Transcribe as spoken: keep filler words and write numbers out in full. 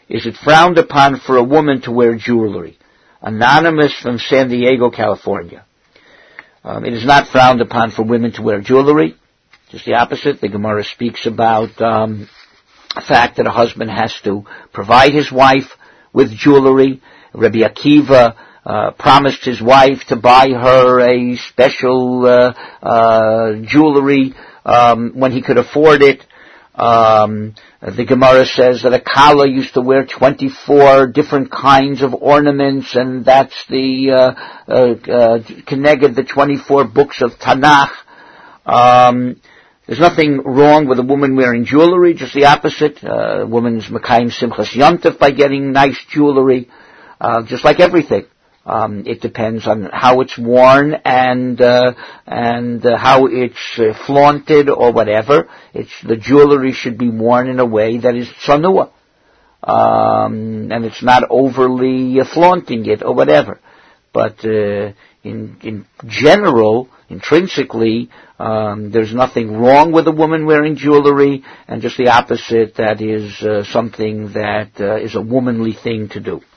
Is it frowned upon for a woman to wear jewelry? Anonymous from San Diego, California. Um, it is not frowned upon for women to wear jewelry. Just the opposite. The Gemara speaks about um, the fact that a husband has to provide his wife with jewelry. Rabbi Akiva uh, promised his wife to buy her a special uh, uh, jewelry um, when he could afford it. Um, the Gemara says that a Kala used to wear twenty-four different kinds of ornaments, and that's the uh, uh, uh, Keneged, the twenty-four books of Tanakh. Um, there's nothing wrong with a woman wearing jewelry, just the opposite. Uh, a woman's Mekayim Simchas Yontif by getting nice jewelry, uh, just like everything. Um, it depends on how it's worn and uh, and uh, how it's uh, flaunted or whatever. It's the jewelry should be worn in a way that is tzanua, um, and it's not overly uh, flaunting it or whatever. But uh, in in general, intrinsically, um, there's nothing wrong with a woman wearing jewelry, and just the opposite. That is uh, something that uh, is a womanly thing to do.